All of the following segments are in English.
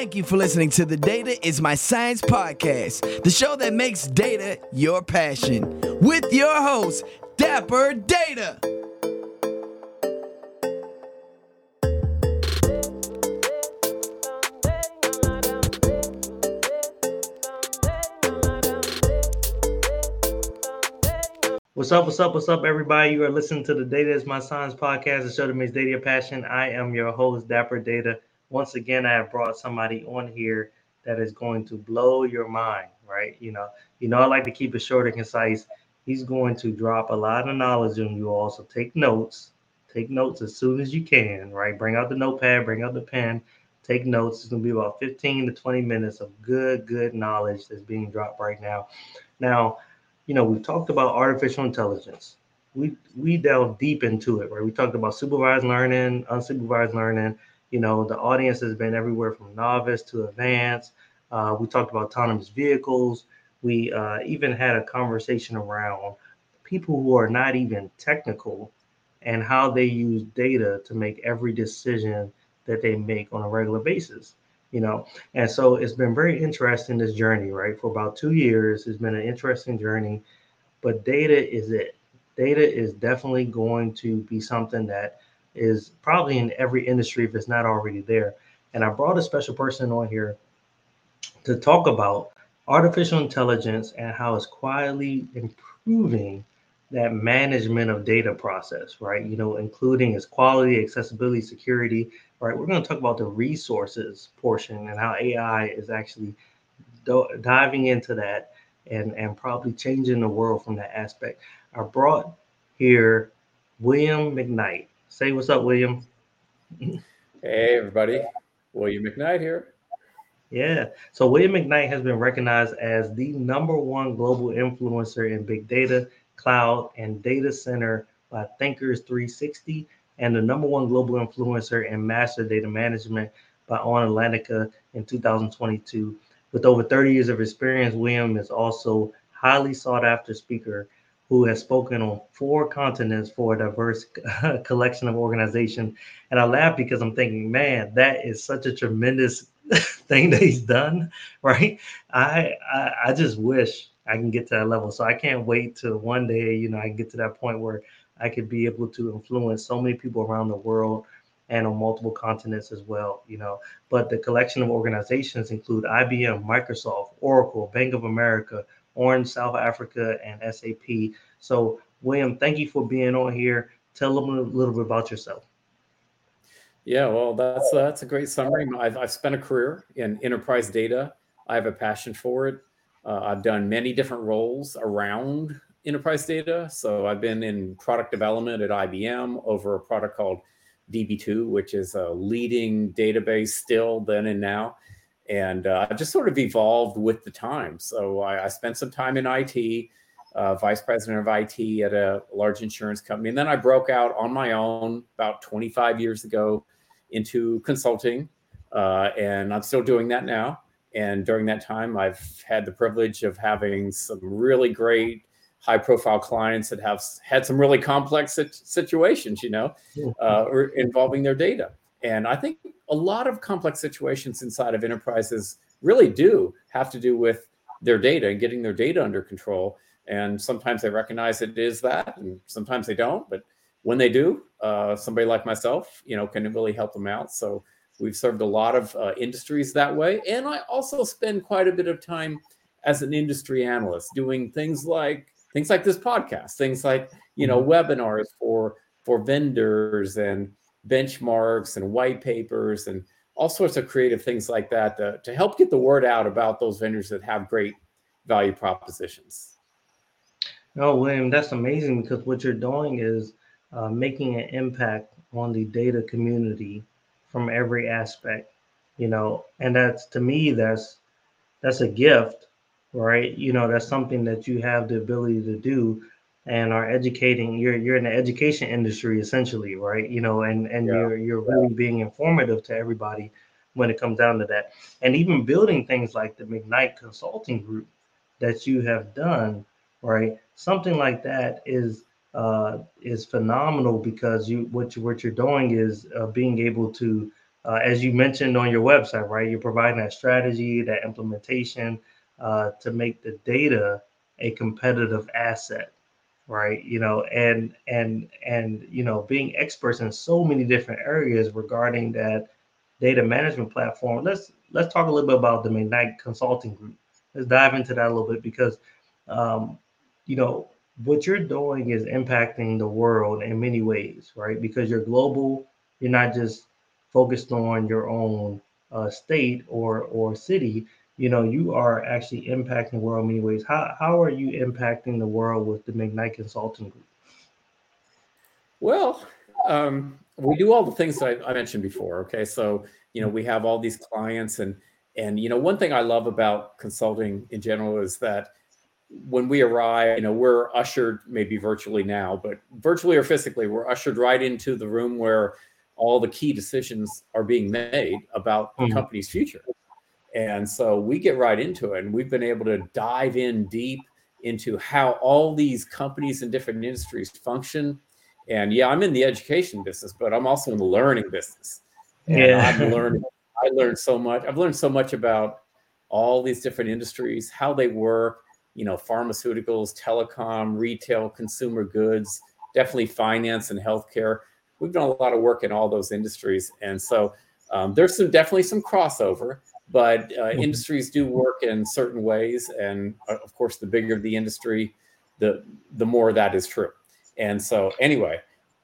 Thank you for listening to the Data is My Science podcast, the show that makes data your passion, with your host, Dapper Data. What's up, everybody? You are listening to the Data is My Science podcast, the show that makes data your passion. I am your host, Dapper Data. Once again, I have brought somebody on here that is going to blow your mind, right? You know, I like to keep it short and concise. He's going to drop a lot of knowledge on you all, so take notes. Take notes as soon as you can, right? Bring out the notepad, bring out the pen, take notes. It's going to be about 15 to 20 minutes of good knowledge that's being dropped right now. Now, we've talked about artificial intelligence. We delved deep into it, right? We talked about supervised learning, unsupervised learning. The audience has been everywhere from novice to advanced. We talked about autonomous vehicles. We even had a conversation around people who are not even technical and how they use data to make every decision that they make on a regular basis. And so it's been very interesting, this journey, right? For about 2 years, it's been an interesting journey, but data is it. Data is definitely going to be something that is probably in every industry if it's not already there. And I brought a special person on here to talk about artificial intelligence and how it's quietly improving that management of data process, right? Including its quality, accessibility, security, right? We're going to talk about the resources portion and how AI is actually diving into that and probably changing the world from that aspect. I brought here William McKnight. Say what's up, William. Hey, everybody. William McKnight here. Yeah. So William McKnight has been recognized as the #1 global influencer in big data, cloud, and data center by Thinkers 360, and the #1 global influencer in master data management by On Atlantica in 2022. With over 30 years of experience, William is also highly sought after speaker who has spoken on 4 continents for a diverse collection of organizations. And I laugh because I'm thinking, man, that is such a tremendous thing that he's done, right? I just wish I can get to that level. So I can't wait till one day, I can get to that point where I could be able to influence so many people around the world and on multiple continents as well, But the collection of organizations include IBM, Microsoft, Oracle, Bank of America, Orange, South Africa, and SAP. So, William, thank you for being on here. Tell them a little bit about yourself. Yeah, well, that's a great summary. I've spent a career in enterprise data. I have a passion for it. I've done many different roles around enterprise data. So I've been in product development at IBM over a product called DB2, which is a leading database still then and now. And I've just sort of evolved with the time. So I spent some time in IT, vice president of IT at a large insurance company. And then I broke out on my own about 25 years ago into consulting. And I'm still doing that now. And during that time, I've had the privilege of having some really great high profile clients that have had some really complex situations, involving their data. And I think a lot of complex situations inside of enterprises really do have to do with their data and getting their data under control. And sometimes they recognize it is that, and sometimes they don't. But when they do, somebody like myself, can really help them out. So we've served a lot of industries that way. And I also spend quite a bit of time as an industry analyst doing things like this podcast, things like, webinars for vendors and benchmarks and white papers and all sorts of creative things like that to help get the word out about those vendors that have great value propositions. No, William, that's amazing because what you're doing is making an impact on the data community from every aspect, and that's, to me, that's a gift, right? That's something that you have the ability to do and are educating. You're in the education industry essentially, right? And you're really being informative to everybody when it comes down to that. And even building things like the McKnight Consulting Group that you have done, right? Something like that is phenomenal because what you're doing is being able to as you mentioned on your website, right? You're providing that strategy, that implementation to make the data a competitive asset, right? And being experts in so many different areas regarding that data management platform. Let's talk a little bit about the McKnight Consulting Group. Let's dive into that a little bit because um, you know what you're doing is impacting the world in many ways, right? Because you're global. You're not just focused on your own state or city. You are actually impacting the world in many ways. How are you impacting the world with the McKnight Consulting Group? Well, we do all the things that I mentioned before. Okay, so we have all these clients, and one thing I love about consulting in general is that when we arrive, we're ushered, maybe virtually now, but virtually or physically, we're ushered right into the room where all the key decisions are being made about the Mhm. company's future. And so we get right into it, and we've been able to dive in deep into how all these companies in different industries function. And yeah, I'm in the education business, but I'm also in the learning business. And Yeah. I learned so much. I've learned so much about all these different industries, how they work, pharmaceuticals, telecom, retail, consumer goods, definitely finance and healthcare. We've done a lot of work in all those industries. And so there's definitely some crossover, but industries do work in certain ways. And of course, the bigger the industry, the more that is true. And so anyway,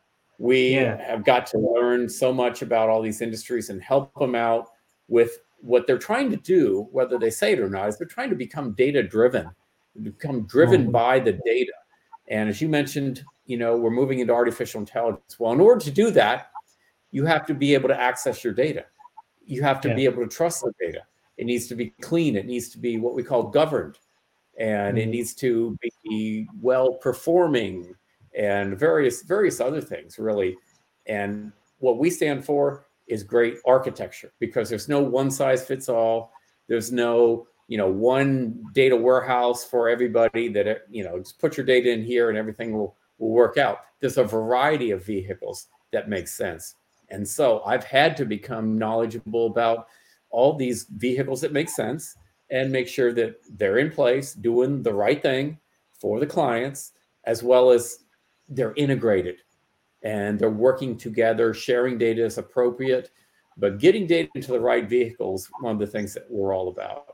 we Yeah. have got to learn so much about all these industries and help them out with what they're trying to do, whether they say it or not, is they're trying to become data driven, become driven Mhm. by the data. And as you mentioned, we're moving into artificial intelligence. Well, in order to do that, you have to be able to access your data. You have to Yeah. be able to trust the data. It needs to be clean. It needs to be what we call governed, and it Mhm. needs to be well performing and various other things, really. And what we stand for is great architecture, because there's no one size fits all. There's no one data warehouse for everybody that just put your data in here and everything will work out. There's a variety of vehicles that make sense. And so I've had to become knowledgeable about all these vehicles that make sense and make sure that they're in place, doing the right thing for the clients, as well as they're integrated and they're working together, sharing data as appropriate, but getting data into the right vehicles, one of the things that we're all about.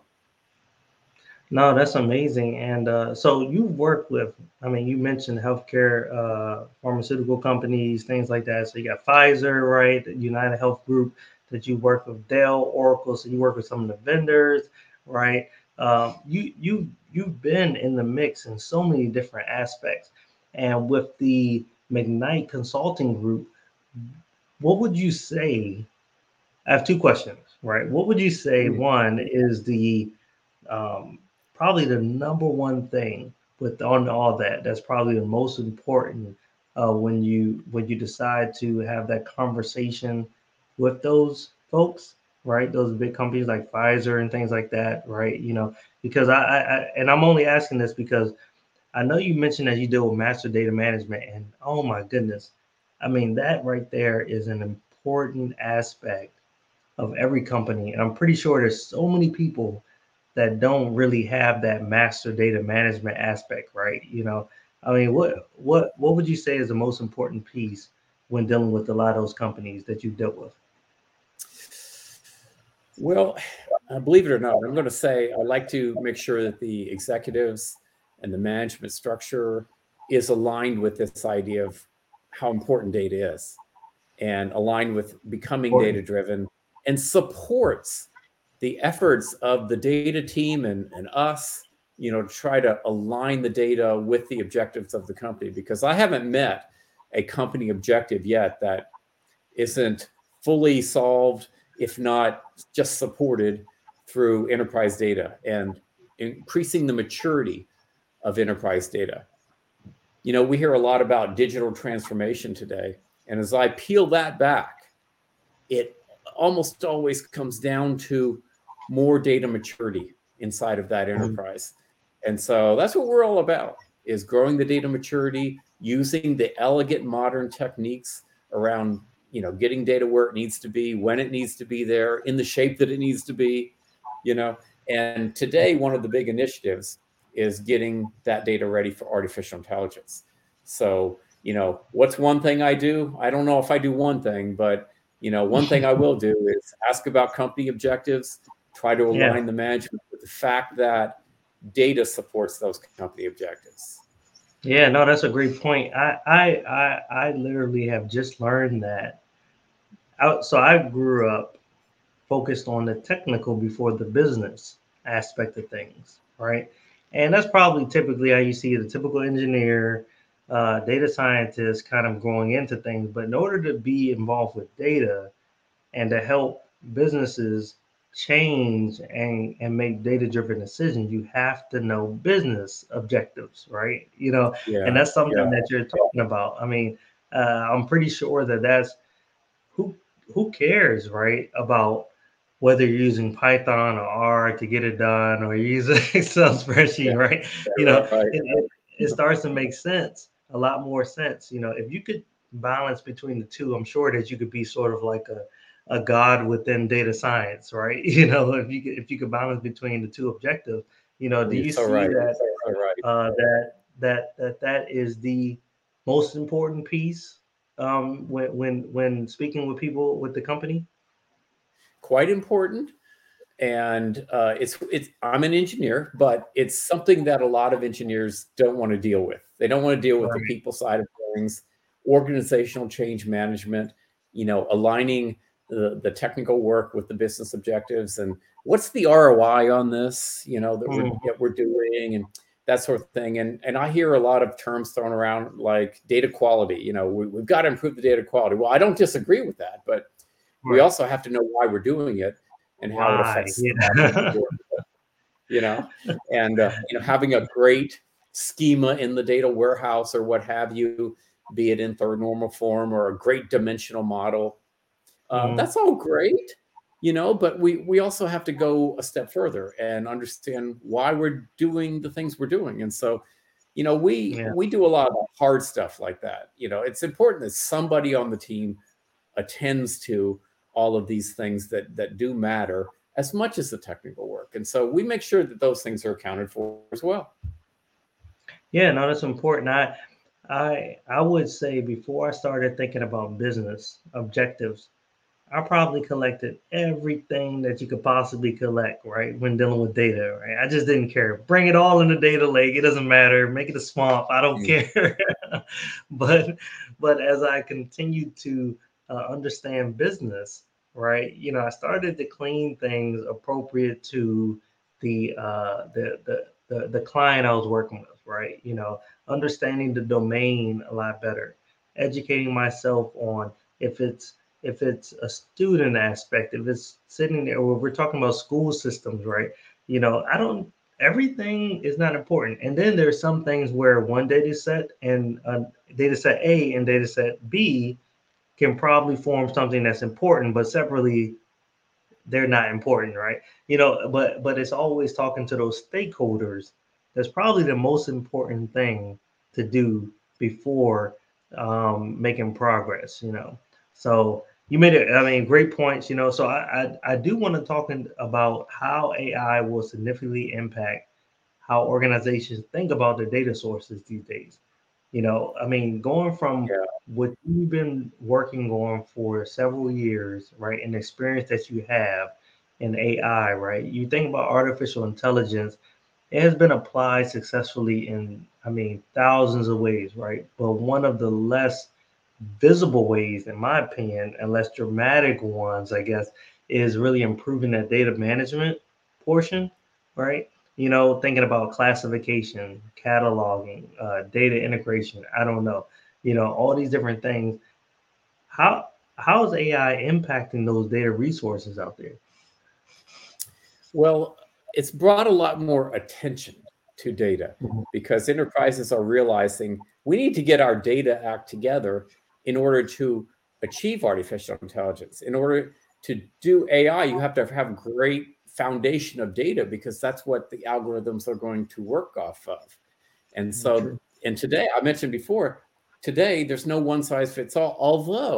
No, that's amazing. And so you work with, I mean, you mentioned healthcare, pharmaceutical companies, things like that. So you got Pfizer, right? The United Health Group that you work with, Dell, Oracle. So you work with some of the vendors, right? You've been in the mix in so many different aspects. And with the McKnight Consulting Group, what would you say? I have two questions, right? What would you say? Mm. One is the um, probably the number one thing with on all that. That's probably the most important when you decide to have that conversation with those folks, right? Those big companies like Pfizer and things like that, right? Because and I'm only asking this because I know you mentioned that you deal with master data management, and oh my goodness, I mean that right there is an important aspect of every company. And I'm pretty sure there's so many people that don't really have that master data management aspect, right? I mean, what would you say is the most important piece when dealing with a lot of those companies that you've dealt with? Well, believe it or not, I'm going to say I like to make sure that the executives and the management structure is aligned with this idea of how important data is, and aligned with becoming data Important. driven, and supports the efforts of the data team and us, to try to align the data with the objectives of the company. Because I haven't met a company objective yet that isn't fully solved, if not just supported through enterprise data and increasing the maturity of enterprise data. We hear a lot about digital transformation today. And as I peel that back, it almost always comes down to more data maturity inside of that Mhm. enterprise. And so that's what we're all about, is growing the data maturity, using the elegant modern techniques around, getting data where it needs to be, when it needs to be there, in the shape that it needs to be, And today, one of the big initiatives is getting that data ready for artificial intelligence. So, what's one thing I do? I don't know if I do one thing, but, one thing I will do is ask about company objectives, try to align the management with the fact that data supports those company objectives. Yeah, no, that's a great point. I literally have just learned that. So I grew up focused on the technical before the business aspect of things, right? And that's probably typically how you see the typical engineer, data scientist kind of growing into things. But in order to be involved with data and to help businesses change and make data-driven decisions, you have to know business objectives, right? And that's something that you're talking about. I mean, I'm pretty sure that's who who cares, right? About whether you're using Python or R to get it done, or you're using Excel spreadsheet, right? Right. It starts to make sense, a lot more sense. If you could balance between the two, I'm sure that you could be sort of like a god within data science, right? If you could balance between the two objectives, do you see Right. that Right. that is the most important piece when speaking with people with the company? Quite important. And it's I'm an engineer, but it's something that a lot of engineers don't want to deal with. They don't want to deal with the people side of things, organizational change management, aligning the technical work with the business objectives, and what's the ROI on this, that we're doing, and that sort of thing. And I hear a lot of terms thrown around like data quality. We've got to improve the data quality. Well, I don't disagree with that, but we also have to know why we're doing it and how it affects and having a great schema in the data warehouse or what have you, be it in third normal form or a great dimensional model. That's all great, but we also have to go a step further and understand why we're doing the things we're doing. And so, we do a lot of hard stuff like that. It's important that somebody on the team attends to all of these things that do matter as much as the technical work. And so we make sure that those things are accounted for as well. Yeah, no, that's important. I would say before I started thinking about business objectives, I probably collected everything that you could possibly collect, right? When dealing with data, right? I just didn't care. Bring it all in the data lake. It doesn't matter. Make it a swamp. I don't care. but as I continued to understand business, right? I started to clean things appropriate to the client I was working with, right? Understanding the domain a lot better, educating myself on if it's a student aspect, if it's sitting there, or we're talking about school systems, right? Everything is not important. And then there's some things where one data set and data set A and data set B can probably form something that's important, but separately they're not important, right? But it's always talking to those stakeholders. That's probably the most important thing to do before making progress. So you made it. I mean, great points. So I do want to talk about how AI will significantly impact how organizations think about their data sources these days. I mean, going from what you've been working on for several years, right, and the experience that you have in AI, right? You think about artificial intelligence, it has been applied successfully in, I mean, thousands of ways, right? But one of the less visible ways, in my opinion, and less dramatic ones, I guess, is really improving that data management portion, right? Thinking about classification, cataloging, data integration. I don't know, all these different things. How is AI impacting those data resources out there? Well, it's brought a lot more attention to data because enterprises are realizing we need to get our data act together in order to achieve artificial intelligence. In order to do AI, you have to have a great foundation of data because that's what the algorithms are going to work off of. And so, and today, I mentioned before, today there's no one size fits all, although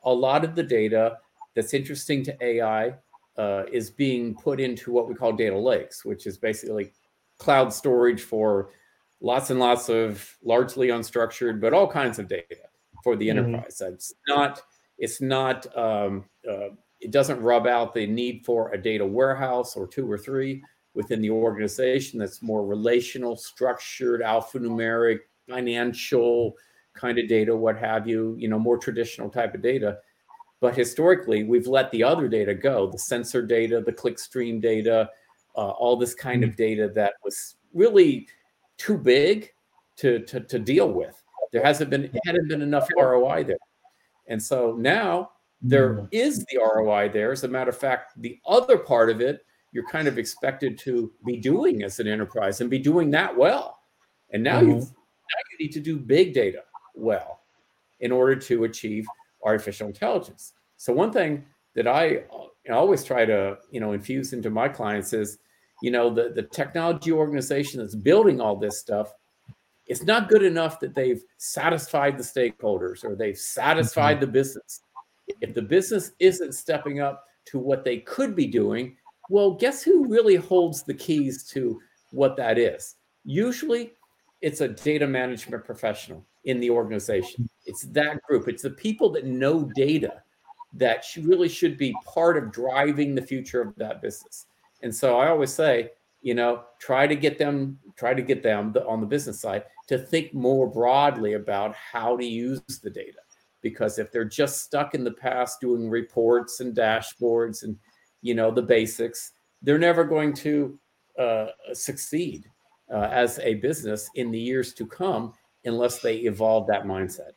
a lot of the data that's interesting to AI is being put into what we call data lakes, which is basically cloud storage for lots and lots of largely unstructured, but all kinds of data for the enterprise. It's not, it doesn't rub out the need for a data warehouse or 2 or 3 within the organization. That's more relational, structured, alphanumeric, financial kind of data, what have you, more traditional type of data. But historically, we've let the other data go, the sensor data, the clickstream data, all this kind of data that was really too big to deal with. There hadn't been enough ROI there. And so now there is the ROI there. As a matter of fact, the other part of it, you're kind of expected to be doing as an enterprise and be doing that well. And now you need to do big data well in order to achieve artificial intelligence. So one thing that I always try to, infuse into my clients is, the technology organization that's building all this stuff, it's not good enough that they've satisfied the stakeholders or they've satisfied the business. If the business isn't stepping up to what they could be doing, well, guess who really holds the keys to what that is? Usually it's a data management professional in the organization. It's that group. It's the people that know data that really should be part of driving the future of that business. And so I always say, try to get them on the business side to think more broadly about how to use the data. Because if they're just stuck in the past doing reports and dashboards and, the basics, they're never going to succeed as a business in the years to come unless they evolve that mindset.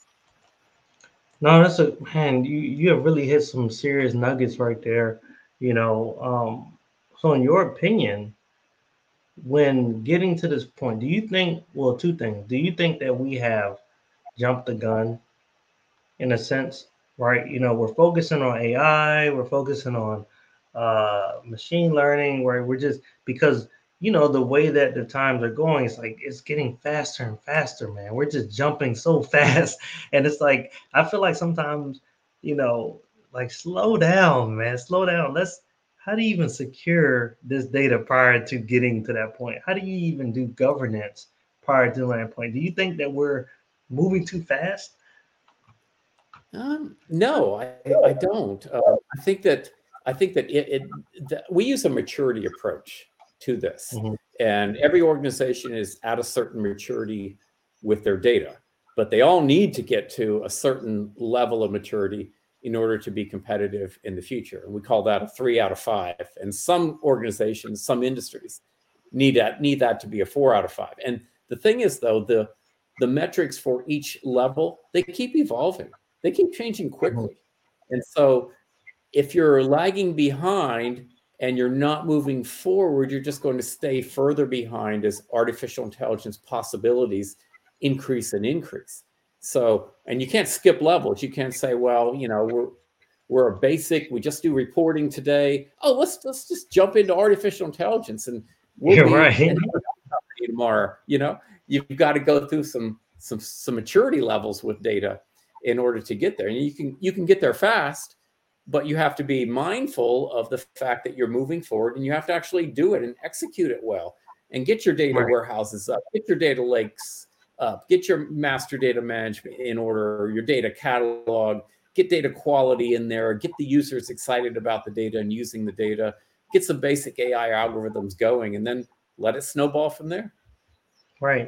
No, you have really hit some serious nuggets right there. So in your opinion, when getting to this point, do you think, well, 2 things. Do you think that we have jumped the gun in a sense, right? We're focusing on AI, we're focusing on machine learning, where we're just, because, the way that the times are going, it's like, it's getting faster and faster, man. We're just jumping so fast. And it's like, I feel like sometimes, like, slow down, man, slow down. How do you even secure this data prior to getting to that point? How do you even do governance prior to that point? Do you think that we're moving too fast? No, I don't. I think that we use a maturity approach to this, and every organization is at a certain maturity with their data, but they all need to get to a certain level of maturity in order to be competitive in the future. And we call that a 3 out of 5. And some organizations, some industries need that to be a 4 out of 5. And the thing is, though, the metrics for each level, they keep evolving. They keep changing quickly. And so if you're lagging behind and you're not moving forward, you're just going to stay further behind as artificial intelligence possibilities increase and increase. So, and you can't skip levels. You can't say, well, we're a basic, we just do reporting today. Oh, let's just jump into artificial intelligence and we'll be right tomorrow. You've got to go through some maturity levels with data in order to get there. And you can get there fast, but you have to be mindful of the fact that you're moving forward and you have to actually do it and execute it well and get your data warehouses up, get your data lakes up, get your master data management in order, your data catalog, get data quality in there, get the users excited about the data and using the data, get some basic AI algorithms going, and then let it snowball from there. Right.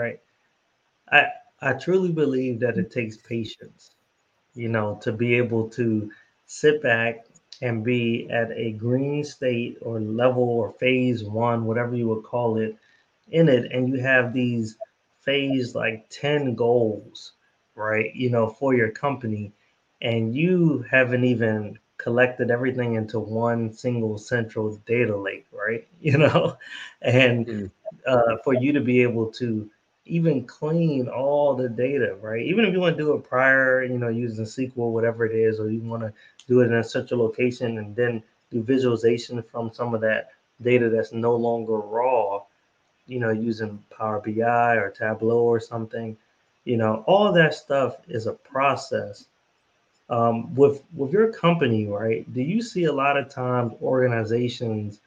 I truly believe that it takes patience, to be able to sit back and be at a green state or level or phase 1, whatever you would call it, in it. And you have these phase like 10 goals, right? For your company. And you haven't even collected everything into one single central data lake, right? And for you to be able to even clean all the data, right? Even if you want to do it prior, using SQL, whatever it is, or you want to do it in such a location and then do visualization from some of that data that's no longer raw, using Power BI or Tableau or something, all that stuff is a process With your company, right? Do you see a lot of times organizations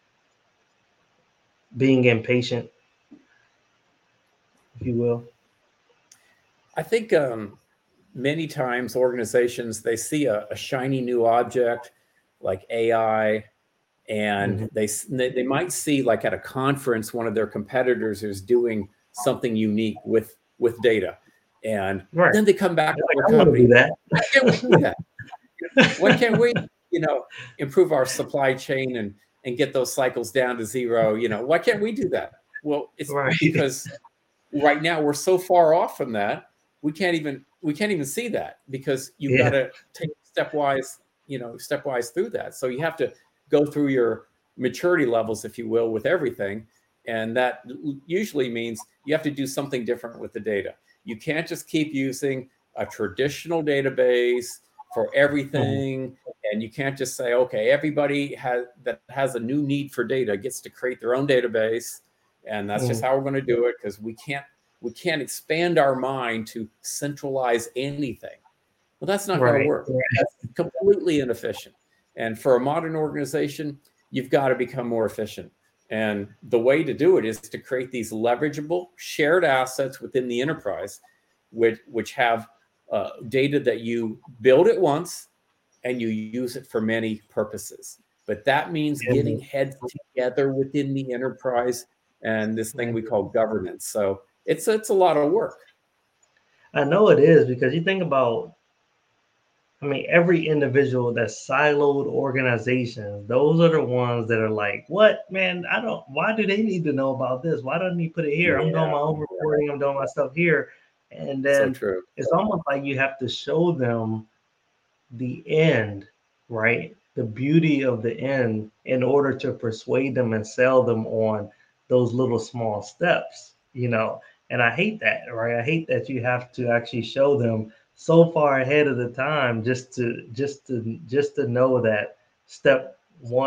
being impatient, if you will? I think many times organizations, they see a shiny new object like AI, and Mhm. they might see, like at a conference, one of their competitors is doing something unique with data, and Right. then they come back They're to like, their I want to do company. that. Why can't we do that? Why can't we, you know, improve our supply chain and get those cycles down to zero? Why can't we do that? Well, it's Right. because right now we're so far off from that, we can't even see that, because you've got Yeah. to take stepwise through that. So you have to go through your maturity levels, if you will, with everything. And that usually means you have to do something different with the data. You can't just keep using a traditional database for Mhm. everything. And you can't just say, okay, everybody that has a new need for data gets to create their own database, and that's just Mhm. how we're going to do it, because we can't expand our mind to centralize anything. Well, that's not going to Right. work. That's completely inefficient. And for a modern organization, you've got to become more efficient. And the way to do it is to create these leverageable shared assets within the enterprise, which have data that you build at once and you use it for many purposes. But that means Yeah. getting heads together within the enterprise and this thing we call governance. So it's a lot of work. I know it is because you think about, I mean, every individual that's siloed organizations, those are the ones that are like, what, man, I don't, why do they need to know about this? Why don't he put it here? I'm doing Yeah, my own reporting, I'm doing my stuff here. And so then true. it's almost like you have to show them the end, right? The beauty of the end in order to persuade them and sell them on those little small steps, you know. And I hate that, right? I hate that you have to actually show them so far ahead of the time just to know that step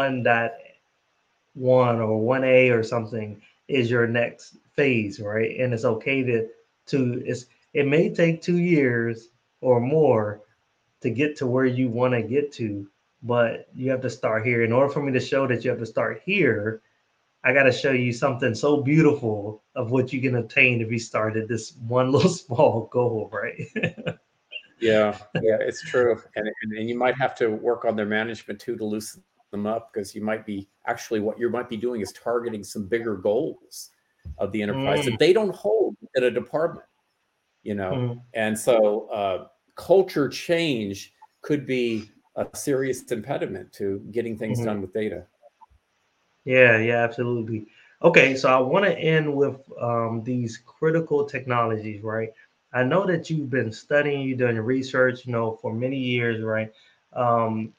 1.1 or 1A or something is your next phase, right? And it's okay to it may take 2 years or more to get to where you want to get to, but you have to start here. In order for me to show that you have to start here, I got to show you something so beautiful of what you can obtain if you start at this one little small goal, right? Yeah, yeah, it's true. And you might have to work on their management too to loosen them up, because you might be actually, what you might be doing is targeting some bigger goals of the enterprise Mm, that they don't hold in a department, you know. mm, And so culture change could be a serious impediment to getting things mhm. done with data. Yeah, yeah, absolutely. Okay, so I want to end with these critical technologies, right? I know that you've been studying, you've done research, for many years, right? Um,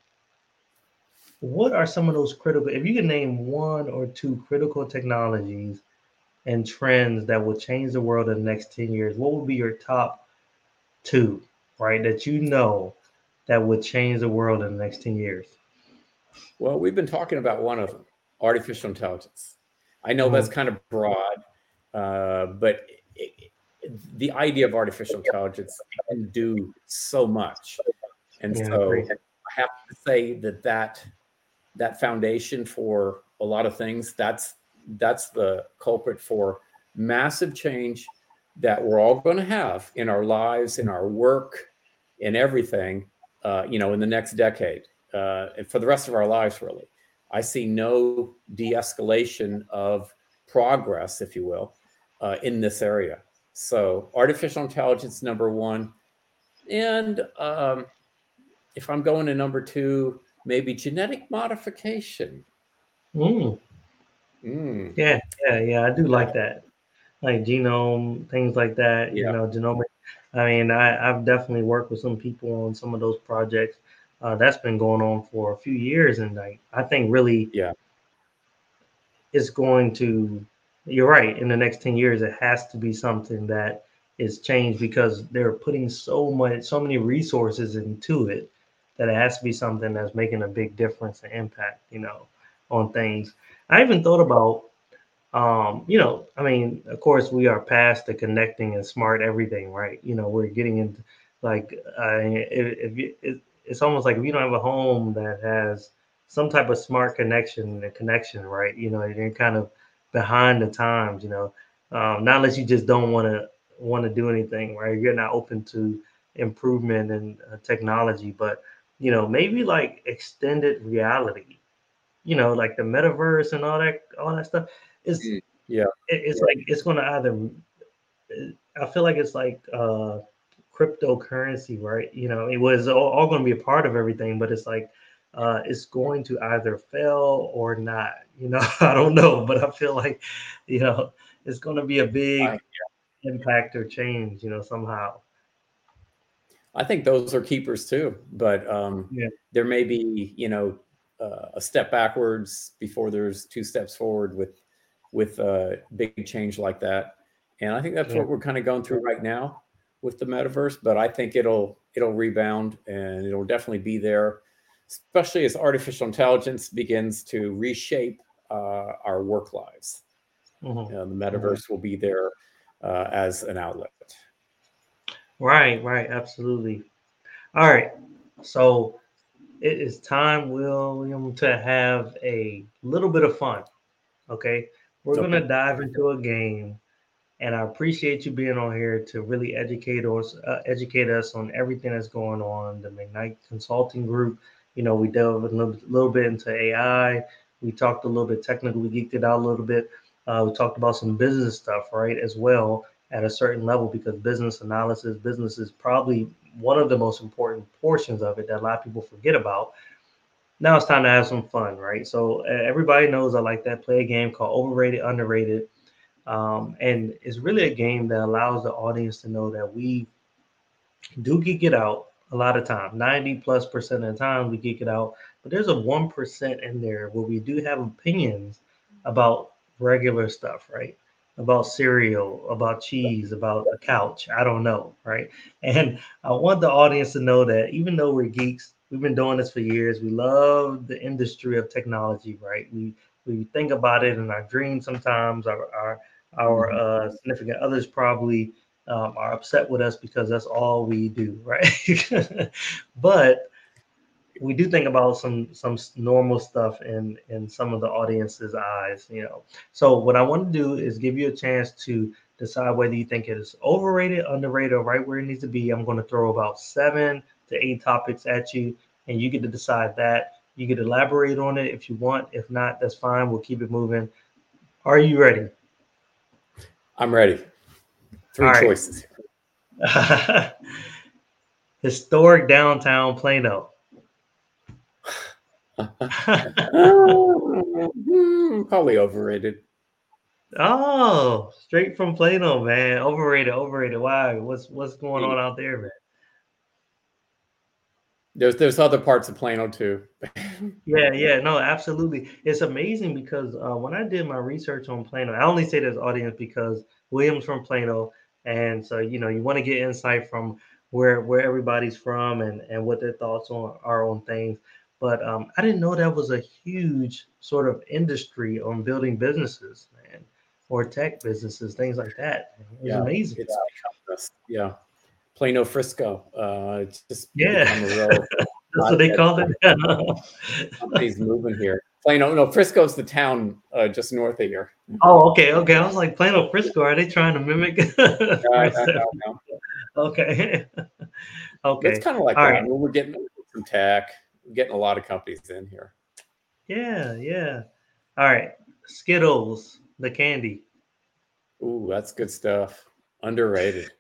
What are some of those critical, if you can name one or two critical technologies and trends that will change the world in the next 10 years, what would be your top two, right? That that would change the world in the next 10 years? Well, we've been talking about one of them, artificial intelligence. I know that's Mm, kind of broad, but the idea of artificial intelligence can do so much. And yeah, I agree. so I have to say that foundation for a lot of things, that's the culprit for massive change that we're all going to have in our lives, in our work, in everything, in the next decade, and for the rest of our lives, really. I see no de-escalation of progress, if you will, in this area. So artificial intelligence, number one. And if I'm going to number two, maybe genetic modification. Mm, Mm, yeah, yeah, yeah, I do like that. Like genome, things like that, yeah, genomic. I mean, I've definitely worked with some people on some of those projects. That's been going on for a few years, and like I think really yeah, it's going to, you're right, in the next 10 years it has to be something that is changed because they're putting so many resources into it that it has to be something that's making a big difference and impact, on things. I even thought about, I mean, of course we are past the connecting and smart everything, right? We're getting into like if it's almost like if you don't have a home that has some type of smart connection, right? You're kind of behind the times. Not unless you just don't want to do anything, right? You're not open to improvement and technology, but maybe like extended reality, like the metaverse and all that stuff. Is Yeah. it's like it's going to either I feel like it's like cryptocurrency, right? It was all going to be a part of everything, but it's like it's going to either fail or not. I don't know, but I feel like you know it's going to be a I, big impact or change, somehow. I think those are keepers too, but Yeah, there may be, a step backwards before there's two steps forward with big change like that. And I think that's yeah, what we're kind of going through right now with the metaverse. But I think it'll rebound and it'll definitely be there, especially as artificial intelligence begins to reshape our work lives. hmm The hmm metaverse will be there as an outlet. right, absolutely. All right, so it is time, William, to have a little bit of fun. Okay, we're gonna Okay. dive into a game, and I appreciate you being on here to really educate us on everything that's going on. The McKnight Consulting Group. We delved a little bit into AI. We talked a little bit technical. We geeked it out a little bit. We talked about some business stuff, right, as well at a certain level because business is probably one of the most important portions of it that a lot of people forget about. Now it's time to have some fun, right? So everybody knows I like that. Play a game called Overrated, Underrated, and it's really a game that allows the audience to know that we do geek it out a lot of time. 90+% of the time we geek it out, but there's a 1% in there where we do have opinions about regular stuff, right? About cereal, about cheese, about a couch. I don't know, right? And I want the audience to know that even though we're geeks, we've been doing this for years. We love the industry of technology, right? We think about it in our dreams sometimes. Our Mhm. significant others probably are upset with us because that's all we do, right? But we do think about some normal stuff in some of the audience's eyes. So what I want to do is give you a chance to decide whether you think it is overrated, underrated, or right where it needs to be. I'm going to throw about 7 to 8 topics at you, and you get to decide that. You get to elaborate on it if you want. If not, that's fine. We'll keep it moving. Are you ready? I'm ready. All Three right. choices. Historic downtown Plano. Probably overrated. Oh, straight from Plano, man. Overrated. Why? What's going on out there, man? There's other parts of Plano too. Yeah. No, absolutely. It's amazing because when I did my research on Plano, I only say this audience because William's from Plano, and so you want to get insight from where everybody's from and what their thoughts are on things. But I didn't know that was a huge sort of industry on building businesses, man, or tech businesses, things like that. It was Yeah, amazing. it's become this. Yeah, Plano Frisco. It's just Yeah, become a real that's what they hotbed call for it. companies moving here. Plano, no, Frisco's the town just north of here. Oh, okay. I was like, Plano Frisco. Are they trying to mimic? No, no, Frisco? no, no. Okay. It's Okay. kind of like All that. right. We're getting some tech, we're getting a lot of companies in here. Yeah. All right. Skittles, the candy. Ooh, that's good stuff. Underrated.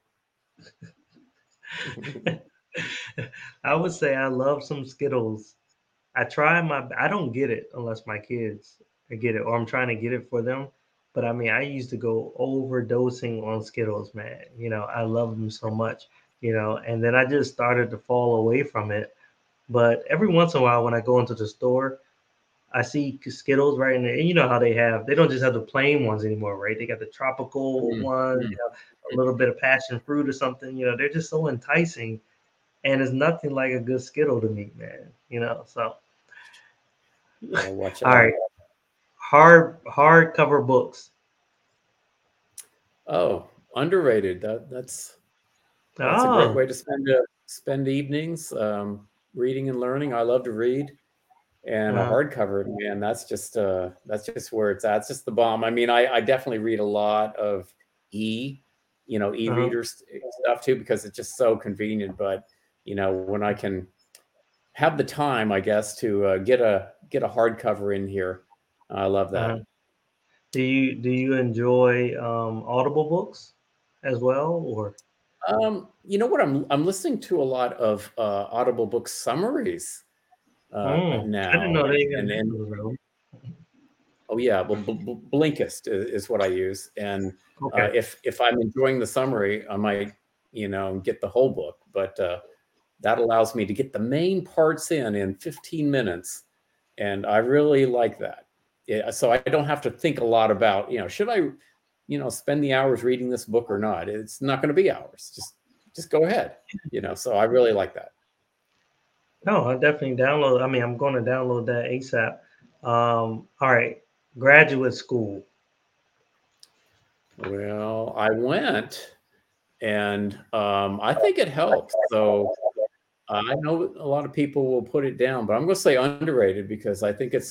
I would say I love some Skittles. I don't get it unless my kids get it or I'm trying to get it for them. But I mean, I used to go overdosing on Skittles, man. I love them so much, and then I just started to fall away from it. But every once in a while, when I go into the store, I see Skittles right in there. And you know how they don't just have the plain ones anymore, right? They got the tropical Mm, ones, mm. a little bit of passion fruit or something. They're just so enticing. And it's nothing like a good Skittle to me, man. So, Yeah, watch all right. out. Hardcover books. Oh, underrated. That's a great Oh, way to spend evenings. reading and learning. I love to read, and a Uh, hardcover, man, that's just where it's at. It's just the bomb. I mean, I definitely read a lot of uh, e-reader stuff too, because it's just so convenient. But when I can have the time, I guess, to get a hardcover in here, I love uh. that. Do you enjoy Audible books as well, or? You know what? I'm listening to a lot of Audible book summaries I didn't now, know they and got those really. oh yeah, well, Blinkist is what I use, and Okay. if I'm enjoying the summary, I might get the whole book, but that allows me to get the main parts in 15 minutes, and I really like that. Yeah, so I don't have to think a lot about should I spend the hours reading this book or not. It's not going to be hours. Just go ahead. So I really like that. No, I definitely download. I mean, I'm going to download that ASAP. All right, graduate school. Well, I went, and I think it helps. So I know a lot of people will put it down, but I'm going to say underrated, because I think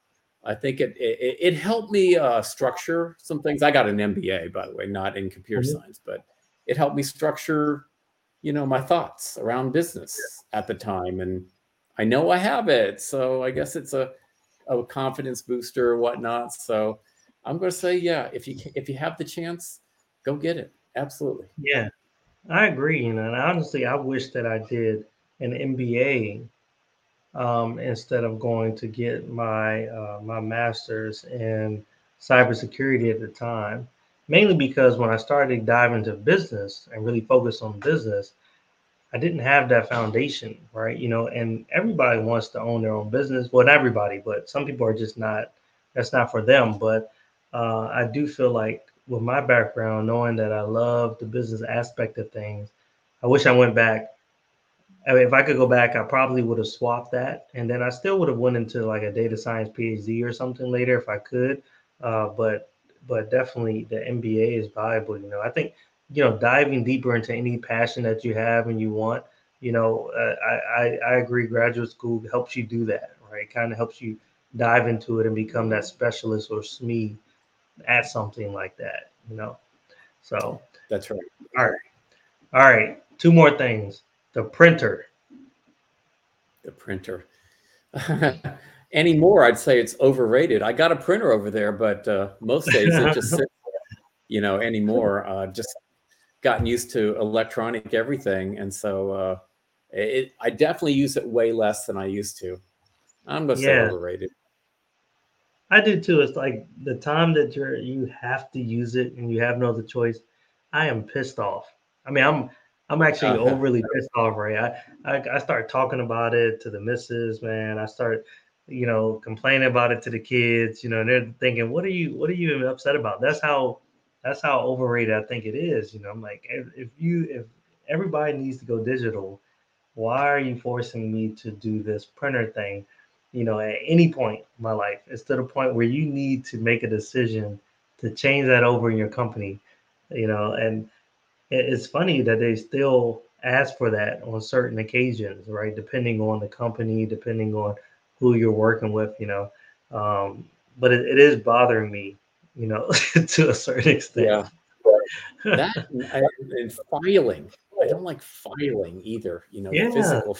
it helped me structure some things. I got an MBA, by the way, not in computer Mhm. science, but it helped me structure my thoughts around business at the time, and I know I have it, so I guess it's a confidence booster or whatnot. So I'm going to say, yeah, if you have the chance, go get it. Absolutely. Yeah, I agree. And honestly, I wish that I did an MBA instead of going to get my master's in cybersecurity at the time. Mainly because when I started diving into business and really focus on business, I didn't have that foundation, right? And everybody wants to own their own business. Well, not everybody, but some people are just not. That's not for them. But I do feel like with my background, knowing that I love the business aspect of things, I wish I went back. I mean, if I could go back, I probably would have swapped that, and then I still would have went into like a data science PhD or something later if I could. But definitely the MBA is valuable. I think diving deeper into any passion that you have and you want. I agree. Graduate school helps you do that, right? Kind of helps you dive into it and become that specialist or SME at something like that. So That's right. all right, all right. Two more things. The printer. The printer. Anymore, I'd say it's overrated. I got a printer over there, but most days it just sits anymore. Just gotten used to electronic everything, and so I definitely use it way less than I used to. I'm gonna say Yeah, overrated. I do too. It's like the time that you have to use it and you have no other choice. I am pissed off. I mean, I'm actually Uh, overly pissed off, right? I start talking about it to the missus, man. I start, complaining about it to the kids, and they're thinking, what are you even upset about? That's how overrated I think it is. I'm like, if everybody needs to go digital, why are you forcing me to do this printer thing, at any point in my life? It's to the point where you need to make a decision to change that over in your company, and it's funny that they still ask for that on certain occasions, right? Depending on the company, depending on who you're working with, um, but it is bothering me, to a certain extent. yeah, that and filing. I don't like filing either. Yeah. Physical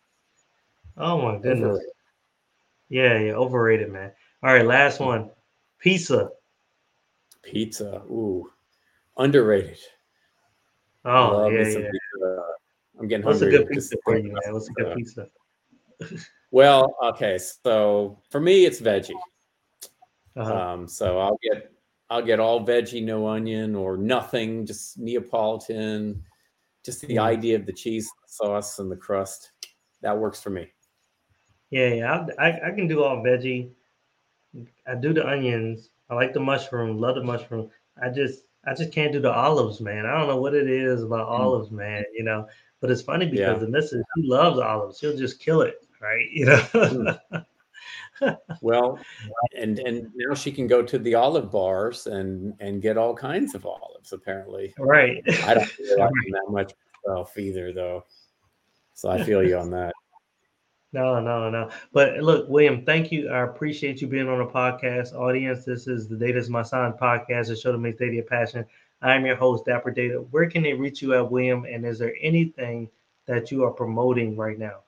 Oh my goodness. overrated. Yeah, yeah, overrated, man. All right, last one. Pizza. Pizza, ooh, underrated. Oh, Love me yeah, some yeah. pizza. I'm getting What's a hungry good just pizza for thinking you, about man? What's a good pizza. pizza? Well, okay, so for me, it's veggie. Uh-huh. So I'll get all veggie, no onion or nothing, just Neapolitan. Just the Mm. idea of the cheese sauce and the crust, that works for me. Yeah, yeah. I can do all veggie. I do the onions. I like the mushroom. Love the mushroom. I just can't do the olives, man. I don't know what it is about Mm, olives, man. But it's funny because yeah. the missus, she loves olives. She'll just kill it, right? Mm. Well, and now she can go to the olive bars and get all kinds of olives. Apparently, Right. I don't really like them that much myself either, though. So I feel you on that. No. But look, William, thank you. I appreciate you being on the podcast. Audience, this is the Data is My Science podcast, a show that makes data a passion. I'm your host, Dapper Data. Where can they reach you at, William? And is there anything that you are promoting right now?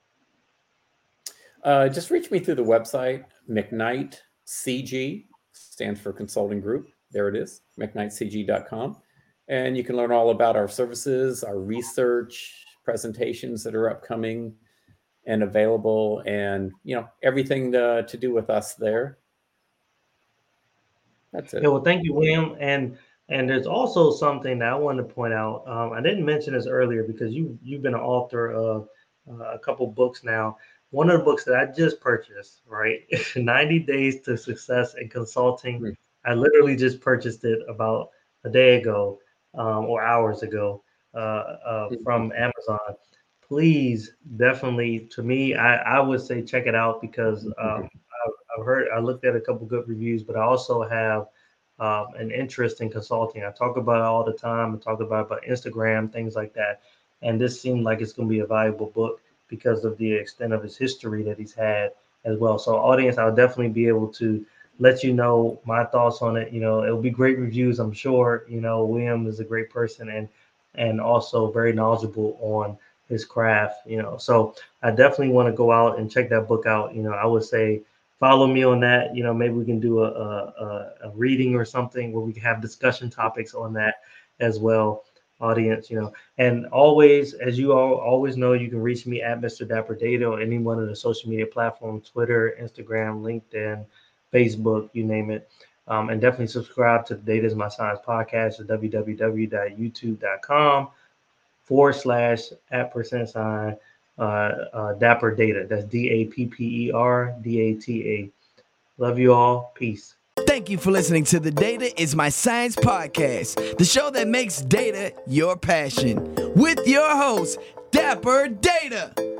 Just reach me through the website, McKnight CG, stands for Consulting Group. There it is, McKnightCG.com. And you can learn all about our services, our research, presentations that are upcoming and available, and everything to do with us there. That's it. Yeah, well, thank you, William. And there's also something that I wanted to point out. I didn't mention this earlier because you've been an author of a couple books now. One of the books that I just purchased, right, 90 Days to Success in Consulting. I literally just purchased it about a day ago or hours ago from Amazon. Please, definitely, to me, I would say check it out because I looked at a couple good reviews, but I also have an interest in consulting. I talk about it all the time. I talk about Instagram, things like that. And this seemed like it's going to be a valuable book because of the extent of his history that he's had as well. So, audience, I'll definitely be able to let you know my thoughts on it. It'll be great reviews, I'm sure. William is a great person and also very knowledgeable on his craft. So I definitely want to go out and check that book out. I would say follow me on that. Maybe we can do a reading or something where we can have discussion topics on that as well, audience. And always, as you all always know, you can reach me at Mr. Dapper Data on any one of the social media platforms: Twitter, Instagram, LinkedIn, Facebook, you name it. And definitely subscribe to the Data is My Science podcast at www.youtube.com/@% Dapper Data. That's DAPPERDATA. Love you all. Peace. Thank you for listening to the Data is My Science podcast, the show that makes data your passion, with your host, Dapper Data.